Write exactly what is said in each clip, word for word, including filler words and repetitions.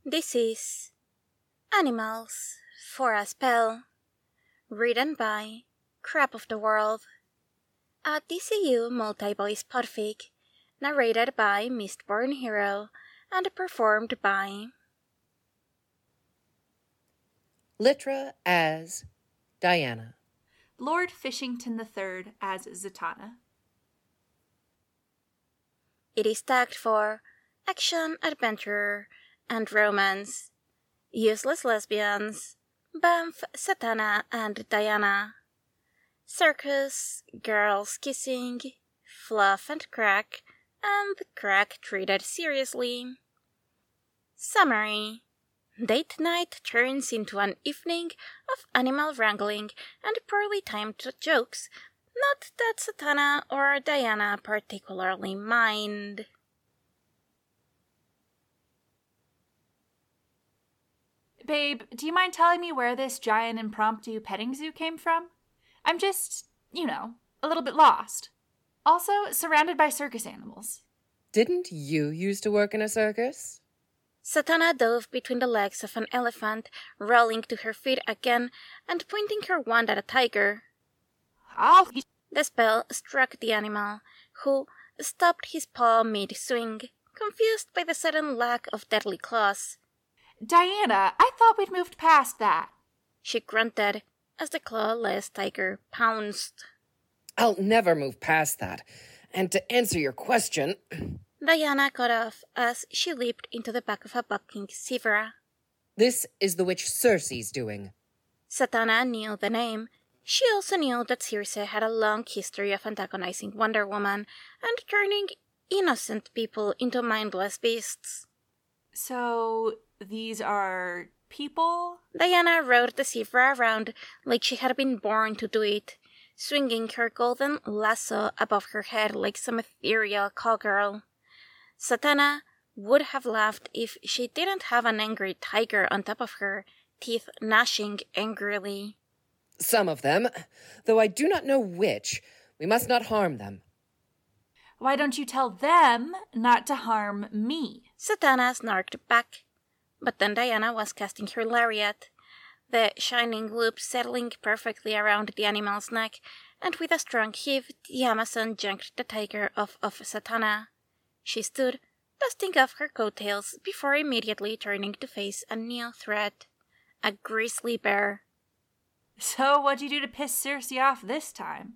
This is Animals for a Spell, written by Crap of the World, a D C U multi-voice podfic, narrated by Mistborn Hero and performed by Litra as Diana, Lord Fishington the Third as Zatanna. It is tagged for action, adventure, and romance, useless lesbians, Banff, Zatanna, and Diana, circus, girls kissing, fluff and crack, and crack treated seriously. Summary: date night turns into an evening of animal wrangling and poorly timed jokes. Not that Zatanna or Diana particularly mind. Babe, do you mind telling me where this giant impromptu petting zoo came from? I'm just, you know, a little bit lost. Also, surrounded by circus animals. Didn't you used to work in a circus? Zatanna dove between the legs of an elephant, rolling to her feet again and pointing her wand at a tiger. Oh, The spell struck the animal, who stopped his paw mid-swing, confused by the sudden lack of deadly claws. Diana, I thought we'd moved past that. She grunted as the clawless tiger pounced. I'll never move past that. And to answer your question... Diana got off as she leaped into the back of a bucking zebra. This is the witch Circe's doing. Zatanna knew the name. She also knew that Circe had a long history of antagonizing Wonder Woman and turning innocent people into mindless beasts. So, these are people? Diana rode the zebra around like she had been born to do it, swinging her golden lasso above her head like some ethereal cowgirl. Zatanna would have laughed if she didn't have an angry tiger on top of her, teeth gnashing angrily. Some of them, though I do not know which. We must not harm them. Why don't you tell them not to harm me? Zatanna snarked back, but then Diana was casting her lariat, the shining loop settling perfectly around the animal's neck, and with a strong heave, the Amazon yanked the tiger off of Zatanna. She stood, dusting off her coattails before immediately turning to face a new threat, a grizzly bear. So what'd you do to piss Circe off this time?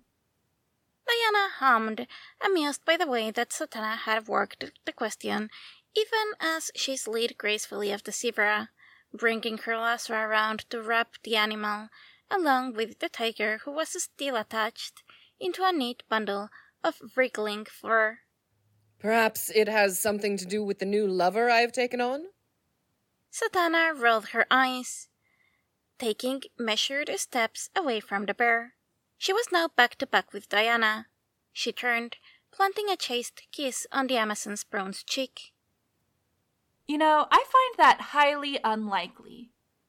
Diana hummed, amused by the way that Zatanna had worked the question, even as she slid gracefully off the zebra, bringing her lasso around to wrap the animal, along with the tiger who was still attached, into a neat bundle of wriggling fur. Perhaps it has something to do with the new lover I have taken on? Zatanna rolled her eyes, taking measured steps away from the bear. She was now back to back with Diana. She turned, planting a chaste kiss on the Amazon's bronze cheek. You know, I find that highly unlikely.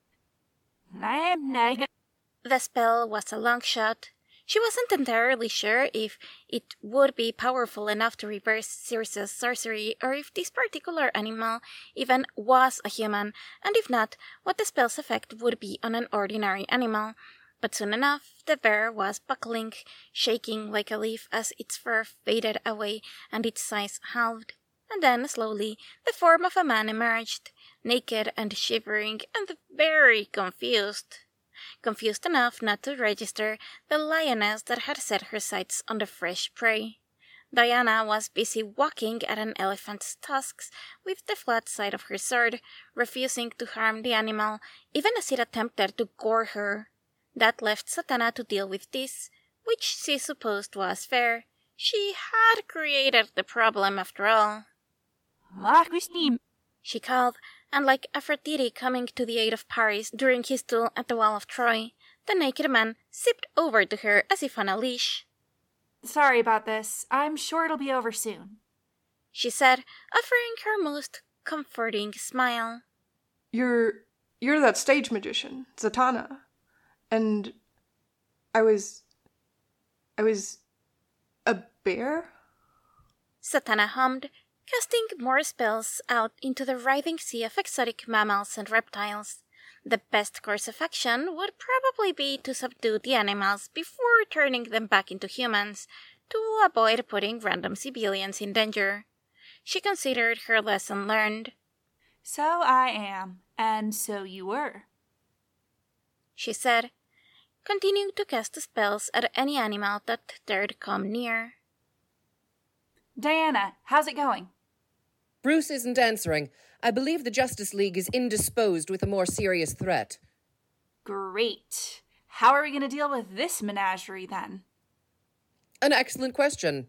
The spell was a long shot. She wasn't entirely sure if it would be powerful enough to reverse Circe's sorcery, or if this particular animal even was a human, and if not, what the spell's effect would be on an ordinary animal. But soon enough, the bear was buckling, shaking like a leaf as its fur faded away and its size halved. And then, slowly, the form of a man emerged, naked and shivering and very confused. Confused enough not to register the lioness that had set her sights on the fresh prey. Diana was busy walking at an elephant's tusks with the flat side of her sword, refusing to harm the animal, even as it attempted to gore her. That left Zatanna to deal with this, which she supposed was fair. She had created the problem after all. She called, and like Aphrodite coming to the aid of Paris during his duel at the Wall of Troy, the naked man zipped over to her as if on a leash. Sorry about this. I'm sure it'll be over soon, she said, offering her most comforting smile. You're... you're that stage magician, Zatanna. And I was... I was... a bear? Zatanna hummed, casting more spells out into the writhing sea of exotic mammals and reptiles. The best course of action would probably be to subdue the animals before turning them back into humans, to avoid putting random civilians in danger. She considered her lesson learned. So I am, and so you were, she said, continuing to cast spells at any animal that dared come near. Diana, how's it going? Bruce isn't answering. I believe the Justice League is indisposed with a more serious threat. Great. How are we going to deal with this menagerie, then? An excellent question,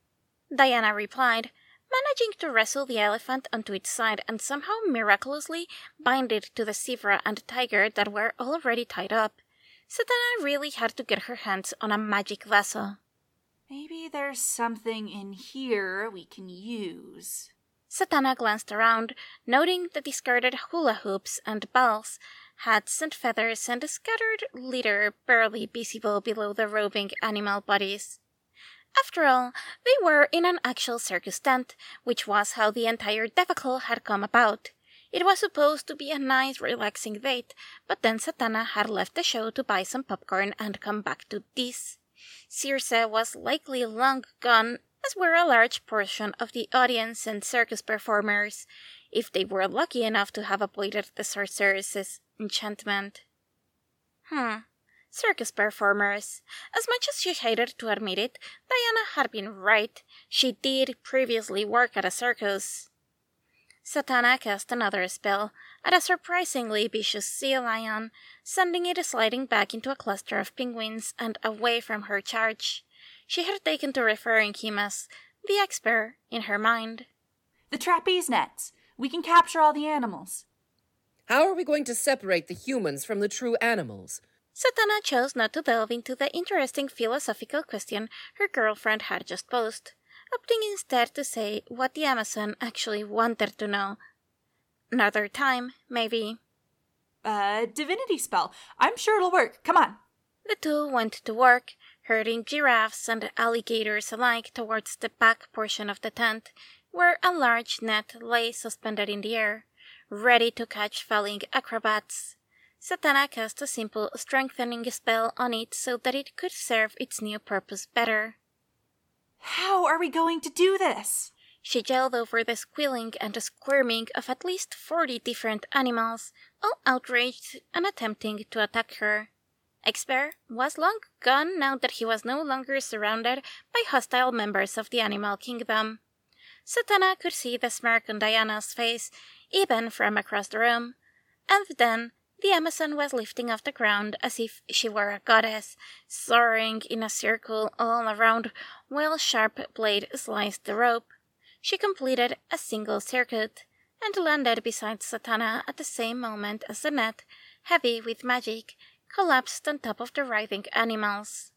Diana replied, managing to wrestle the elephant onto its side and somehow miraculously bind it to the zebra and tiger that were already tied up. Zatanna really had to get her hands on a magic lasso. Maybe there's something in here we can use. Zatanna glanced around, noting the discarded hula hoops and balls, hats and feathers, and a scattered litter barely visible below the roving animal bodies. After all, they were in an actual circus tent, which was how the entire debacle had come about. It was supposed to be a nice, relaxing date, but then Zatanna had left the show to buy some popcorn and come back to this. Circe was likely long gone, as were a large portion of the audience and circus performers, if they were lucky enough to have avoided the sorceress's enchantment. Hmm. Circus performers. As much as she hated to admit it, Diana had been right. She did previously work at a circus. Zatanna cast another spell at a surprisingly vicious sea lion, sending it sliding back into a cluster of penguins and away from her charge. She had taken to referring him as the expert in her mind. The trapeze nets. We can capture all the animals. How are we going to separate the humans from the true animals? Zatanna chose not to delve into the interesting philosophical question her girlfriend had just posed, opting instead to say what the Amazon actually wanted to know. Another time, maybe. Uh, divinity spell. I'm sure it'll work. Come on. The two went to work, herding giraffes and alligators alike towards the back portion of the tent, where a large net lay suspended in the air, ready to catch falling acrobats. Zatanna cast a simple strengthening spell on it so that it could serve its new purpose better. How are we going to do this? She yelled over the squealing and squirming of at least forty different animals, all outraged and attempting to attack her. Expert was long gone now that he was no longer surrounded by hostile members of the animal kingdom. Zatanna could see the smirk on Diana's face, even from across the room, and then the Amazon was lifting off the ground as if she were a goddess, soaring in a circle all around while sharp blade sliced the rope. She completed a single circuit and landed beside Zatanna at the same moment as the net, heavy with magic, collapsed on top of the writhing animals.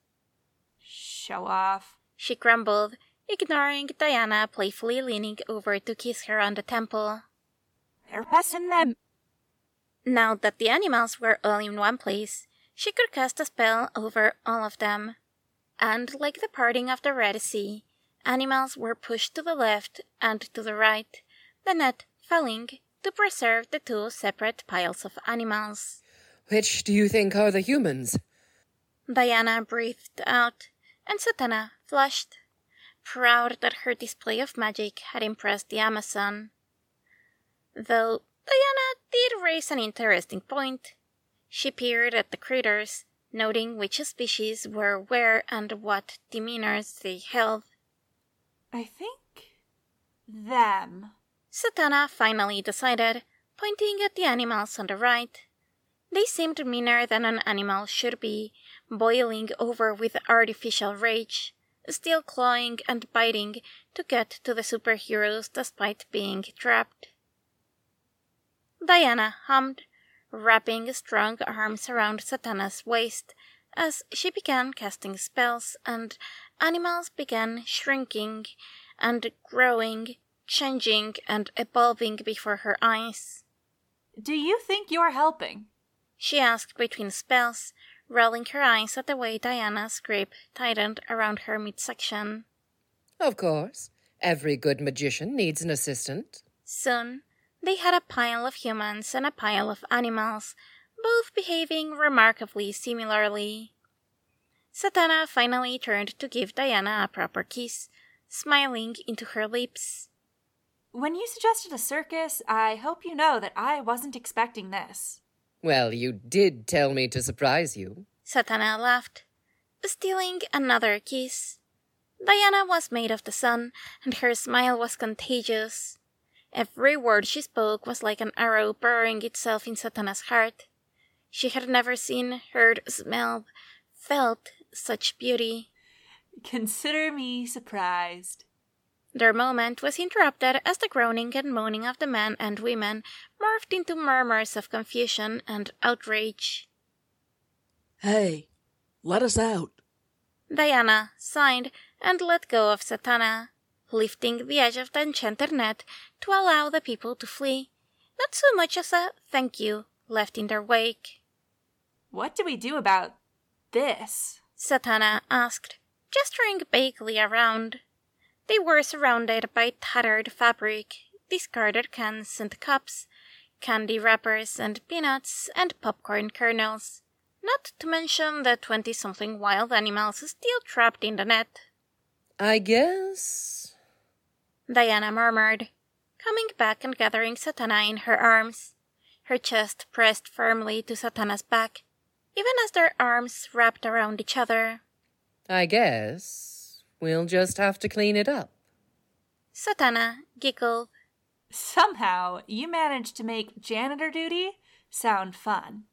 Show off, she grumbled, ignoring Diana playfully leaning over to kiss her on the temple. They're passing them. Now that the animals were all in one place, she could cast a spell over all of them. And like the parting of the Red Sea, animals were pushed to the left and to the right, the net falling to preserve the two separate piles of animals. Which do you think are the humans? Diana breathed out, and Zatanna flushed, proud that her display of magic had impressed the Amazon. Though Diana did raise an interesting point. She peered at the critters, noting which species were where and what demeanors they held. I think them. Zatanna finally decided, pointing at the animals on the right. They seemed meaner than an animal should be, boiling over with artificial rage, still clawing and biting to get to the superheroes despite being trapped. Diana hummed, wrapping strong arms around Zatanna's waist as she began casting spells, and animals began shrinking and growing, changing and evolving before her eyes. Do you think you're helping? She asked between spells, rolling her eyes at the way Diana's grip tightened around her midsection. Of course. Every good magician needs an assistant. Soon, they had a pile of humans and a pile of animals, both behaving remarkably similarly. Zatanna finally turned to give Diana a proper kiss, smiling into her lips. When you suggested a circus, I hope you know that I wasn't expecting this. Well, you did tell me to surprise you. Zatanna laughed, stealing another kiss. Diana was made of the sun, and her smile was contagious. Every word she spoke was like an arrow burrowing itself in Zatanna's heart. She had never seen, heard, smelled, felt such beauty. Consider me surprised. Their moment was interrupted as the groaning and moaning of the men and women morphed into murmurs of confusion and outrage. Hey, let us out. Diana signed and let go of Zatanna, lifting the edge of the enchanted net to allow the people to flee, not so much as a thank you left in their wake. What do we do about this? Zatanna asked, gesturing vaguely around. They were surrounded by tattered fabric, discarded cans and cups, candy wrappers and peanuts and popcorn kernels, not to mention the twenty-something wild animals still trapped in the net. I guess... Diana murmured, coming back and gathering Zatanna in her arms, her chest pressed firmly to Zatanna's back, even as their arms wrapped around each other. I guess we'll just have to clean it up. Zatanna giggled. Somehow, you managed to make janitor duty sound fun.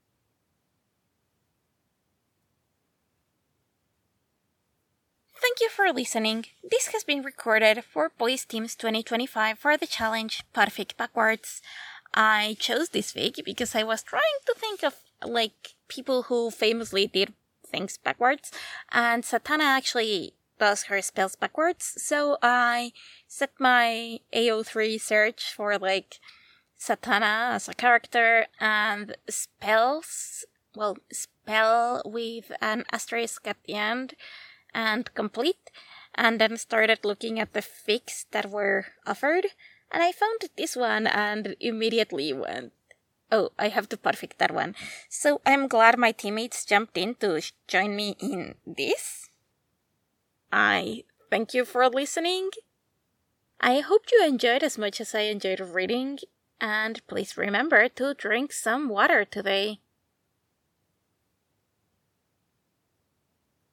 Thank you for listening. This has been recorded for Boys Teams twenty twenty-five for the challenge Podfic Backwards. I chose this fic because I was trying to think of, like, people who famously did things backwards, and Zatanna actually does her spells backwards, so I set my A O three search for, like, Zatanna as a character and spells, well, spell with an asterisk at the end, and complete, and then started looking at the fics that were offered, and I found this one and immediately went, oh, I have to perfect that one. So I'm glad my teammates jumped in to sh- join me in this. I thank you for listening. I hope you enjoyed as much as I enjoyed reading, and please remember to drink some water today.